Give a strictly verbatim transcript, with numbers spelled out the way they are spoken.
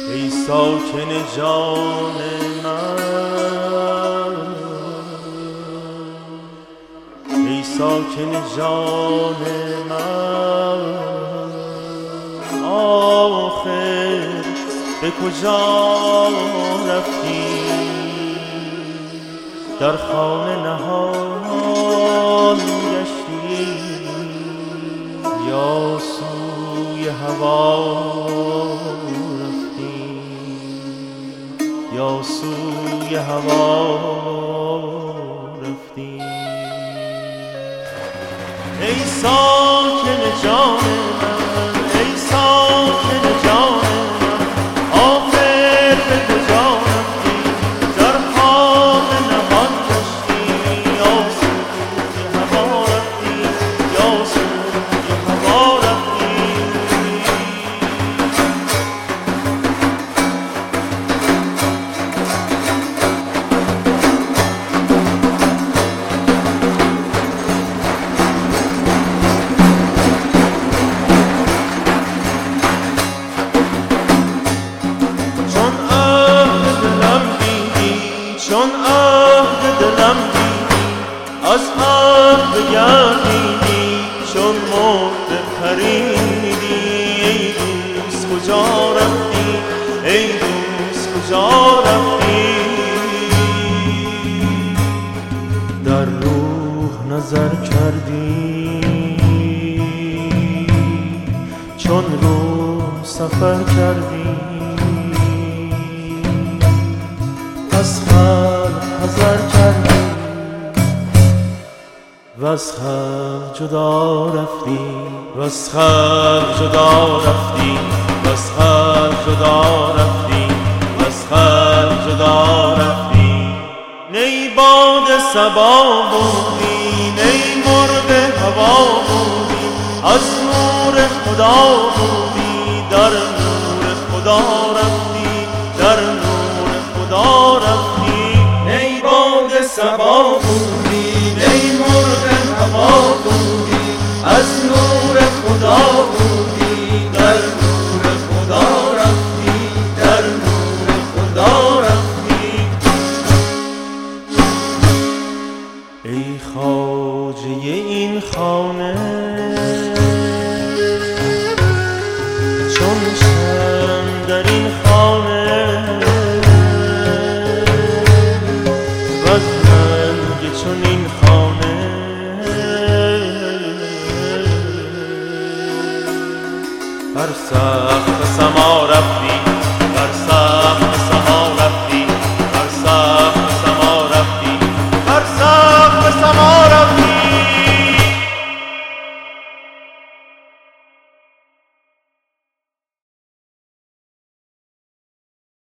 ای ساکن جان من، ای ساکن جان من، آخر به کجا رفتی؟ در خانه نهان گشتی یا سوی هوا رفتی، یا سوی هوا رفتی؟ ای ساکن جان من، ای ساکن جان من، آخر به کجا رفتی؟ در خانه نهان گشتی یا سوی هوا رفتی، یا سوی هوا رفتی؟ چون عهد دلم دیدی از عهد بگردیدی، چون مرد پریدی ای دوست کجا رفتی؟ ای دوست کجا رفتی؟ در روح نظر کردی چون روح سفر کردی، از خلق حذر کردی وز خلق جدا رفتی، وز خلق جدا رفتی، وز خلق جدا رفتی، وز خلق جدا رفتی؟ نی باد صبا بودی، نی مرغ هوا بودی، از نور خدا بودی، در نور خدا رفتی، در نور خدا رفتی؟ نی باد صبا بودی، نی مرغ هوا بودی، از نور خدا بودی، در نور خدا رفتی، در نور خدا رفتی؟ ای خواجه این خانه چون شمع در این خانه، وز رنگ چون این خانه هر سقف سما رفت